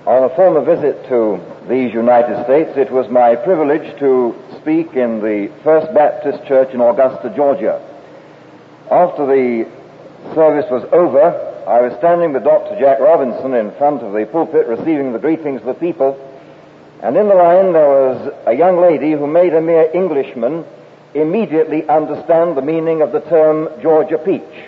On a former visit to these United States, it was my privilege to speak in the First Baptist Church in Augusta, Georgia. After the service was over, I was standing with Dr. Jack Robinson in front of the pulpit receiving the greetings of the people, and in the line there was a young lady who made a mere Englishman immediately understand the meaning of the term Georgia peach.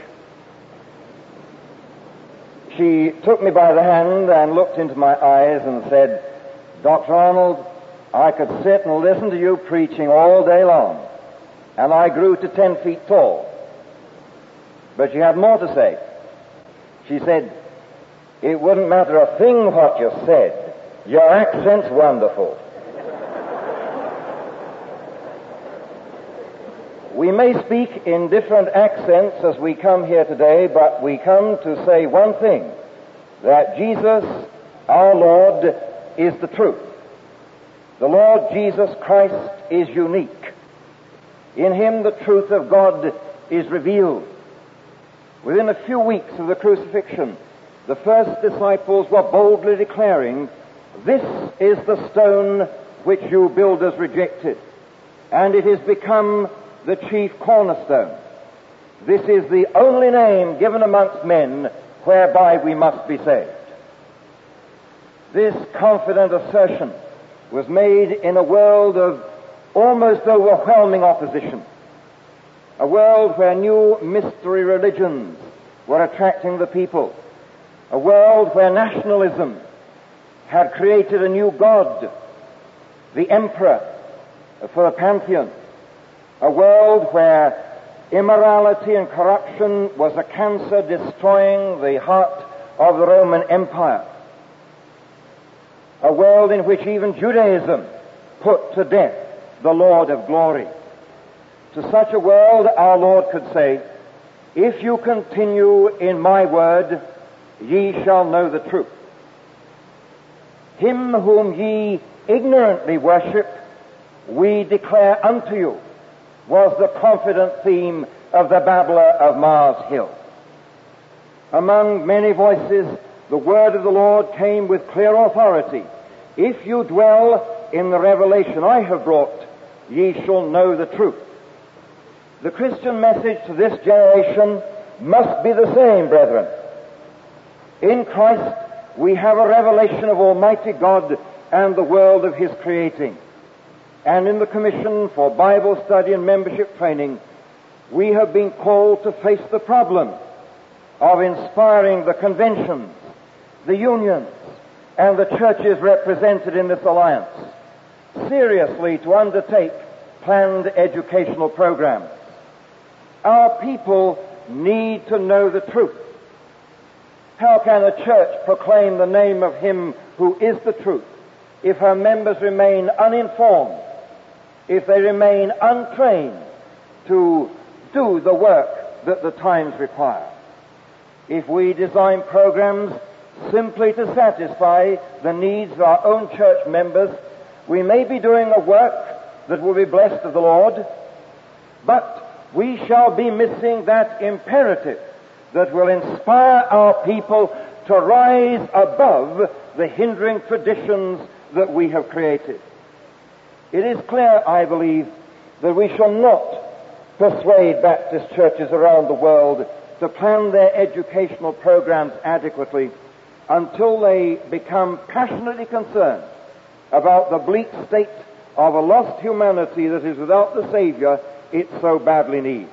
She took me by the hand and looked into my eyes and said, "Dr. Arnold, I could sit and listen to you preaching all day long, and I grew to 10 feet tall." But she had more to say. She said, "It wouldn't matter a thing what you said. Your accent's wonderful." We may speak in different accents as we come here today, but we come to say one thing, that Jesus, our Lord, is the truth. The Lord Jesus Christ is unique. In Him the truth of God is revealed. Within a few weeks of the crucifixion, the first disciples were boldly declaring, "This is the stone which you builders rejected, and it has become the chief cornerstone. This is the only name given amongst men whereby we must be saved." This confident assertion was made in a world of almost overwhelming opposition, a world where new mystery religions were attracting the people, a world where nationalism had created a new god, the emperor for the pantheon, a world where immorality and corruption was a cancer destroying the heart of the Roman Empire, a world in which even Judaism put to death the Lord of glory. To such a world our Lord could say, "If you continue in my word, ye shall know the truth. Him whom ye ignorantly worship, we declare unto you," was the confident theme of the babbler of Mars Hill. Among many voices, the word of the Lord came with clear authority. "If you dwell in the revelation I have brought, ye shall know the truth." The Christian message to this generation must be the same, brethren. In Christ, we have a revelation of Almighty God and the world of His creating. And in the Commission for Bible Study and Membership Training, we have been called to face the problem of inspiring the conventions, the unions, and the churches represented in this alliance seriously to undertake planned educational programs. Our people need to know the truth. How can a church proclaim the name of Him who is the truth if her members remain uninformed, if they remain untrained to do the work that the times require? If we design programs simply to satisfy the needs of our own church members, we may be doing a work that will be blessed of the Lord, but we shall be missing that imperative that will inspire our people to rise above the hindering traditions that we have created. It is clear, I believe, that we shall not persuade Baptist churches around the world to plan their educational programs adequately until they become passionately concerned about the bleak state of a lost humanity that is without the Savior it so badly needs.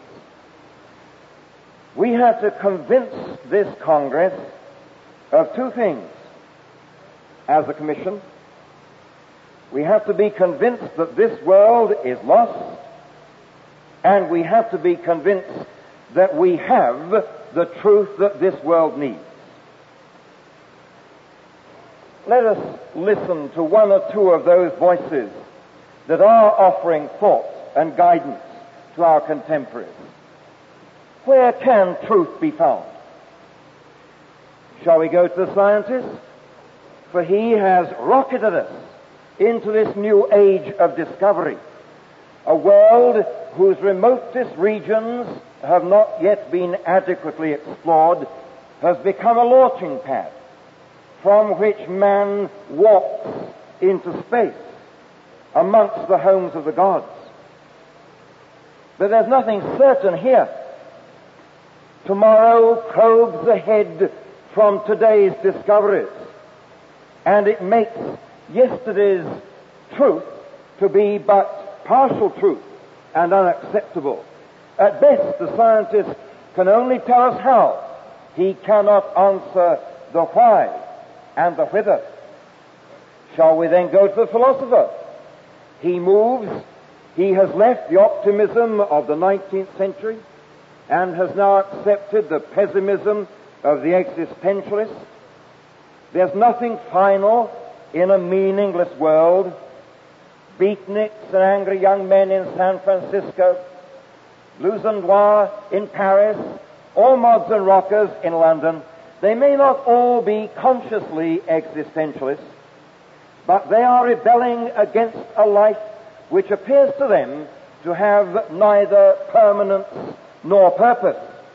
We have to convince this Congress of two things as a commission. We have to be convinced that this world is lost, and we have to be convinced that we have the truth that this world needs. Let us listen to one or two of those voices that are offering thought and guidance to our contemporaries. Where can truth be found? Shall we go to the scientist? For he has rocketed us into this new age of discovery, a world whose remotest regions have not yet been adequately explored has become a launching pad from which man walks into space amongst the homes of the gods. But there's nothing certain here. Tomorrow probes ahead from today's discoveries, and it makes yesterday's truth to be but partial truth and unacceptable. At best, the scientist can only tell us how. He cannot answer the why and the whither. Shall we then go to the philosopher? He moves. He has left the optimism of the 19th century and has now accepted the pessimism of the existentialists. There's nothing final in a meaningless world. Beatniks and angry young men in San Francisco, blues and noir in Paris, or mods and rockers in London, they may not all be consciously existentialists, but they are rebelling against a life which appears to them to have neither permanence nor purpose.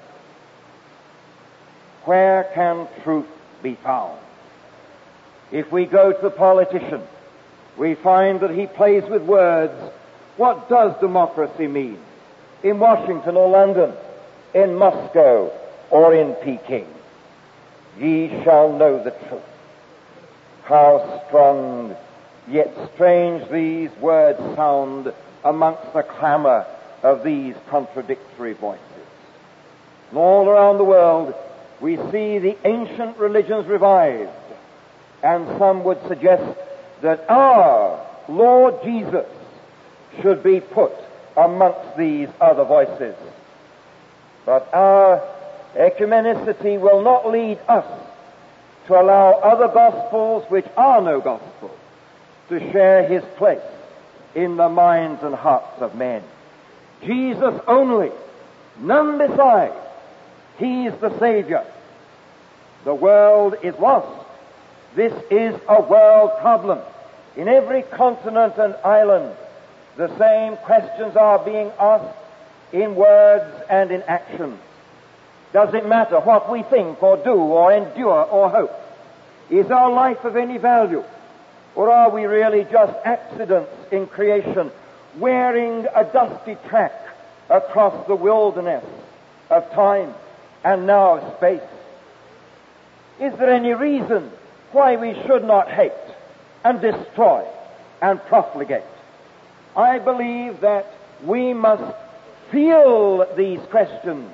Where can truth be found? If we go to the politician, we find that he plays with words. What does democracy mean? In Washington or London, in Moscow or in Peking? Ye shall know the truth. How strong yet strange these words sound amongst the clamor of these contradictory voices. And all around the world we see the ancient religions revived, and some would suggest that our Lord Jesus should be put amongst these other voices. But our ecumenicity will not lead us to allow other gospels, which are no gospel, to share his place in the minds and hearts of men. Jesus only, none beside. He is the Savior. The world is lost. This is a world problem. In every continent and island, the same questions are being asked in words and in actions. Does it matter what we think or do or endure or hope? Is our life of any value? Or are we really just accidents in creation, wearing a dusty track across the wilderness of time and now of space? Is there any reason why we should not hate and destroy and profligate? I believe that we must feel these questions.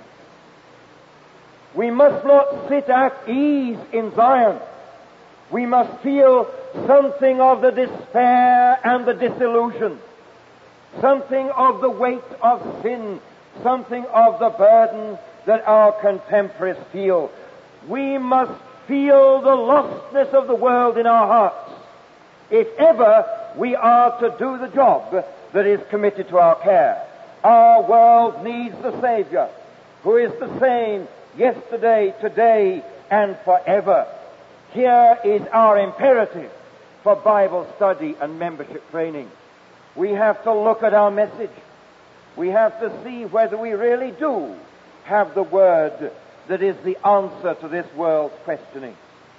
We must not sit at ease in Zion. We must feel something of the despair and the disillusion, something of the weight of sin, something of the burden that our contemporaries feel. We must feel the lostness of the world in our hearts if ever we are to do the job that is committed to our care. Our world needs the Savior, who is the same yesterday, today, and forever. Here is our imperative for Bible study and membership training. We have to look at our message. We have to see whether we really do have the Word that is the answer to this world's questioning.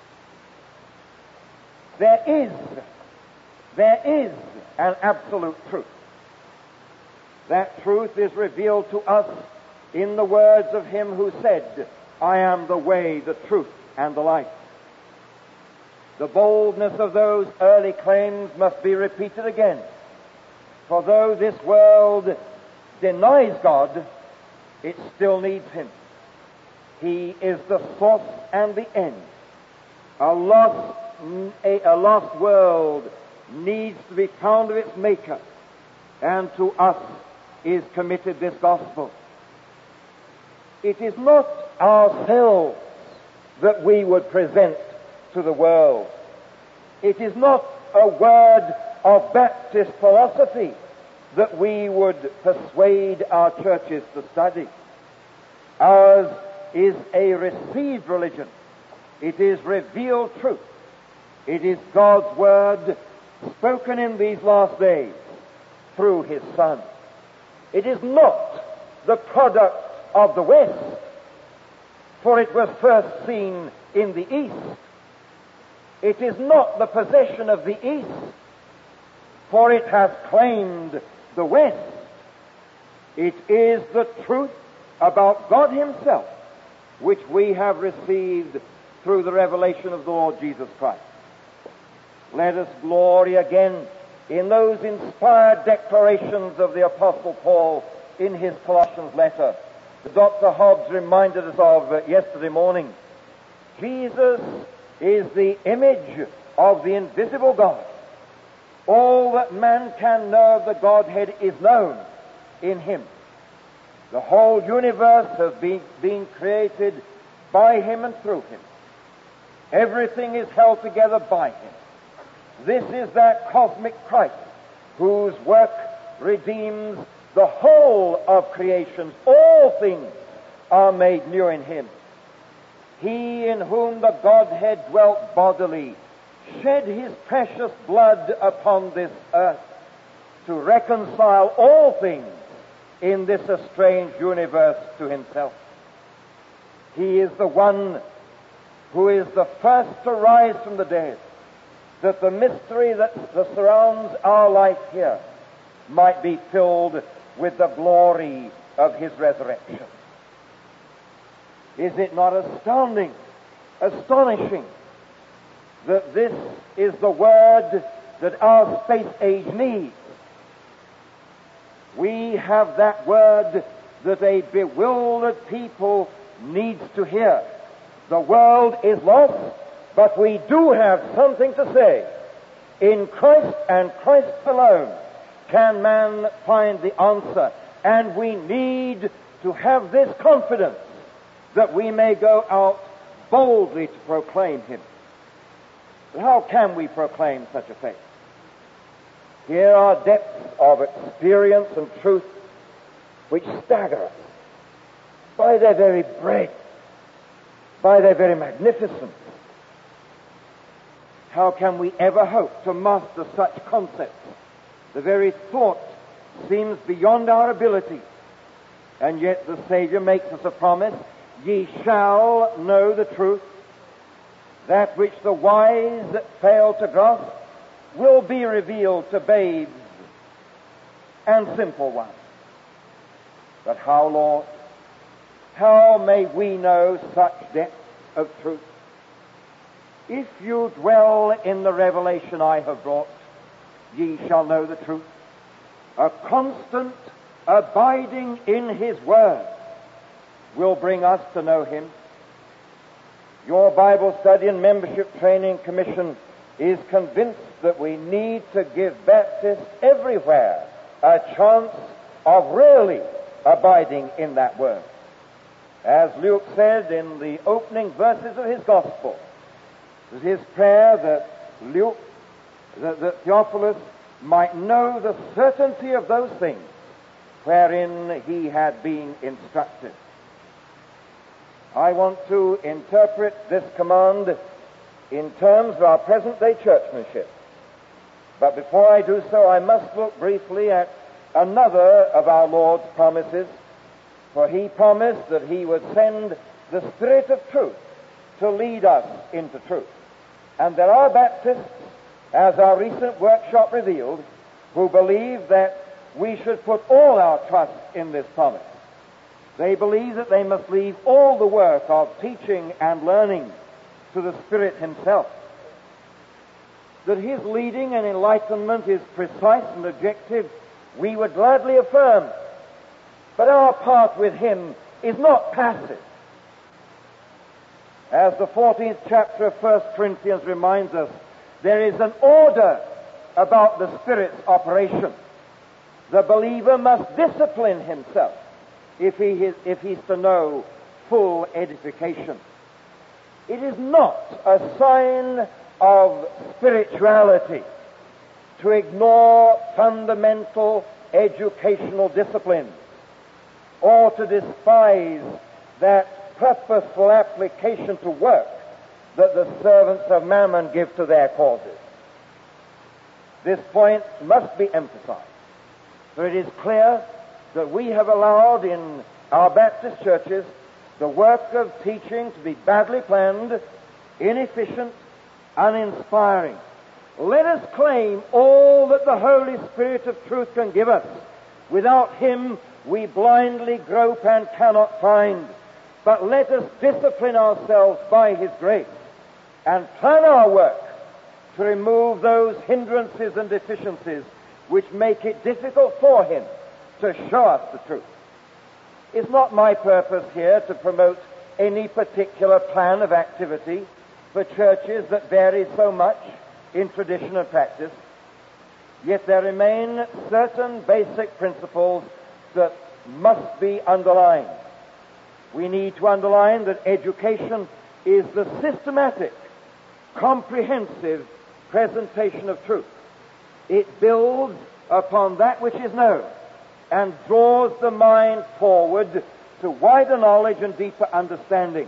There is an absolute truth. That truth is revealed to us in the words of him who said, I am the way, the truth, and the life. The boldness of those early claims must be repeated again. For though this world denies God, it still needs him. He is the source and the end. A lost world needs to be found of its Maker, and to us is committed this gospel. It is not ourselves that we would present to the world. It is not a word of Baptist philosophy that we would persuade our churches to study. Ours is a received religion. It is revealed truth. It is God's Word spoken in these last days through His Son. It is not the product of the West, for it was first seen in the East. It is not the possession of the East, for it has claimed the West. It is the truth about God Himself, which we have received through the revelation of the Lord Jesus Christ. Let us glory again in those inspired declarations of the Apostle Paul in his Colossians letter that Dr. Hobbs reminded us of yesterday morning. Jesus is the image of the invisible God. All that man can know of the Godhead is known in Him. The whole universe has been created by Him and through Him. Everything is held together by Him. This is that cosmic Christ whose work redeems the whole of creation. All things are made new in Him. He in whom the Godhead dwelt bodily shed His precious blood upon this earth to reconcile all things in this estranged universe to Himself. He is the one who is the first to rise from the dead, that the mystery that surrounds our life here might be filled with the glory of His resurrection. Is it not astounding, astonishing, that this is the word that our space age needs? We have that word that a bewildered people needs to hear. The world is lost, but we do have something to say. In Christ and Christ alone can man find the answer, and we need to have this confidence that we may go out boldly to proclaim Him. But how can we proclaim such a faith? Here are depths of experience and truth which stagger us by their very breadth, by their very magnificence. How can we ever hope to master such concepts? The very thought seems beyond our ability. And yet the Savior makes us a promise: ye shall know the truth. That which the wise fail to grasp will be revealed to babes and simple ones. But how, Lord, how may we know such depth of truth? If you dwell in the revelation I have brought, ye shall know the truth. A constant abiding in His Word will bring us to know Him. Your Bible Study and Membership Training Commission is convinced that we need to give Baptists everywhere a chance of really abiding in that Word. As Luke said in the opening verses of his Gospel, it was his prayer that Theophilus might know the certainty of those things wherein he had been instructed. I want to interpret this command in terms of our present-day churchmanship. But before I do so, I must look briefly at another of our Lord's promises, for He promised that He would send the Spirit of truth to lead us into truth. And there are Baptists, as our recent workshop revealed, who believe that we should put all our trust in this promise. They believe that they must leave all the work of teaching and learning to the Spirit Himself. That His leading and enlightenment is precise and objective, we would gladly affirm. But our part with Him is not passive. As the 14th chapter of 1 Corinthians reminds us, there is an order about the Spirit's operation. The believer must discipline himself if he's to know full edification. It is not a sign of spirituality to ignore fundamental educational disciplines or to despise that purposeful application to work that the servants of Mammon give to their causes. This point must be emphasized. For it is clear that we have allowed in our Baptist churches the work of teaching to be badly planned, inefficient, uninspiring. Let us claim all that the Holy Spirit of truth can give us. Without Him, we blindly grope and cannot find. But let us discipline ourselves by His grace and plan our work to remove those hindrances and deficiencies which make it difficult for Him to show us the truth. It's not my purpose here to promote any particular plan of activity for churches that vary so much in tradition and practice. Yet there remain certain basic principles that must be underlined. We need to underline that education is the systematic, comprehensive presentation of truth. It builds upon that which is known and draws the mind forward to wider knowledge and deeper understanding.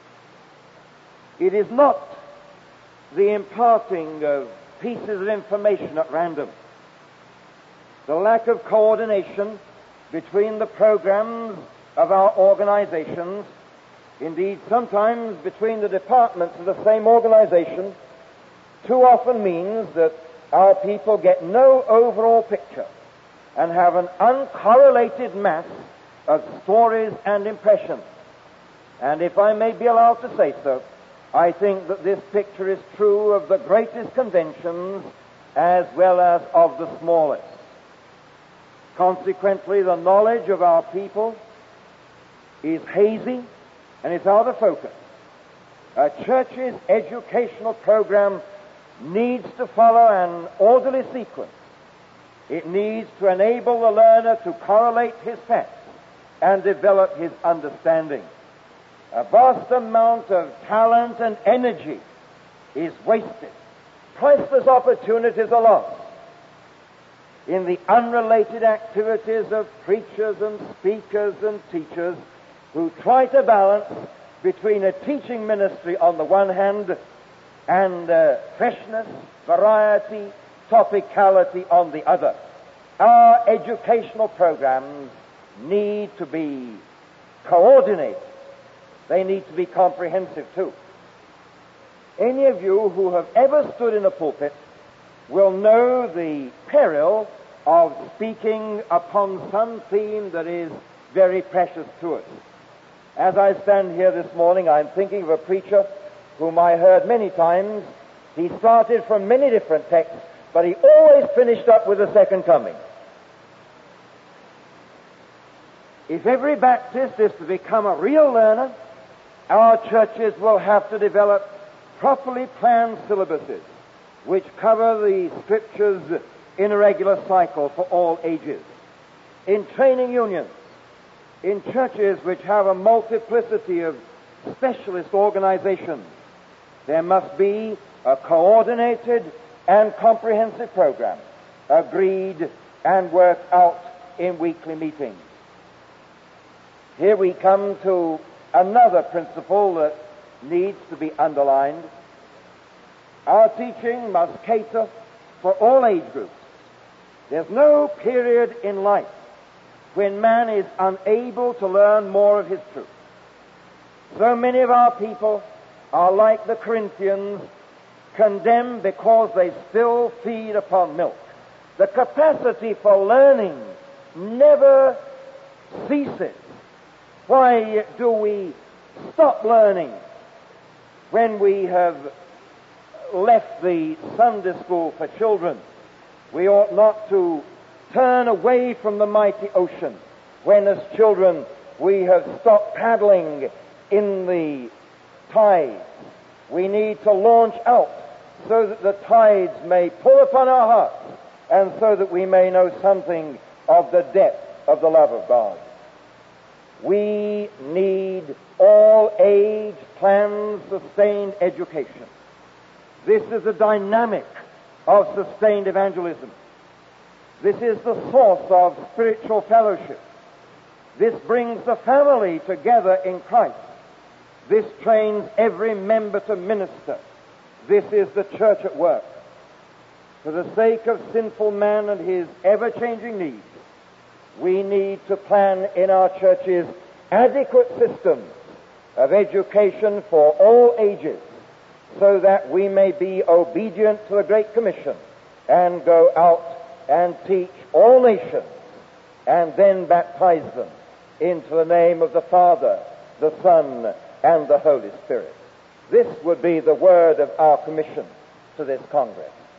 It is not the imparting of pieces of information at random. The lack of coordination between the programs of our organizations, indeed sometimes between the departments of the same organization, too often means that our people get no overall picture and have an uncorrelated mass of stories and impressions. And if I may be allowed to say so, I think that this picture is true of the greatest conventions as well as of the smallest. Consequently, the knowledge of our people is hazy and it's out of focus. A church's educational program needs to follow an orderly sequence. It needs to enable the learner to correlate his facts and develop his understanding. A vast amount of talent and energy is wasted. Priceless opportunities are lost in the unrelated activities of preachers and speakers and teachers who try to balance between a teaching ministry on the one hand and freshness, variety, topicality on the other. Our educational programs need to be coordinated. They need to be comprehensive too. Any of you who have ever stood in a pulpit will know the peril of speaking upon some theme that is very precious to us. As I stand here this morning, I'm thinking of a preacher whom I heard many times. He started from many different texts, but he always finished up with the second coming. If every Baptist is to become a real learner, our churches will have to develop properly planned syllabuses which cover the Scriptures in a regular cycle for all ages. In training unions, in churches which have a multiplicity of specialist organizations, there must be a coordinated and comprehensive program, agreed and worked out in weekly meetings. Here we come to another principle that needs to be underlined. Our teaching must cater for all age groups. There's no period in life when man is unable to learn more of his truth. So many of our people are like the Corinthians, condemned because they still feed upon milk. The capacity for learning never ceases. Why do we stop learning when we have left the Sunday school for children? We ought not to turn away from the mighty ocean when as children we have stopped paddling in the tides. We need to launch out so that the tides may pull upon our hearts and so that we may know something of the depth of the love of God. We need all age, planned, sustained education. This is the dynamic of sustained evangelism. This is the source of spiritual fellowship. This brings the family together in Christ. This trains every member to minister. This is the church at work. For the sake of sinful man and his ever-changing needs, we need to plan in our churches adequate systems of education for all ages, so that we may be obedient to the Great Commission and go out and teach all nations and then baptize them into the name of the Father, the Son, and the Holy Spirit. This would be the word of our commission to this Congress.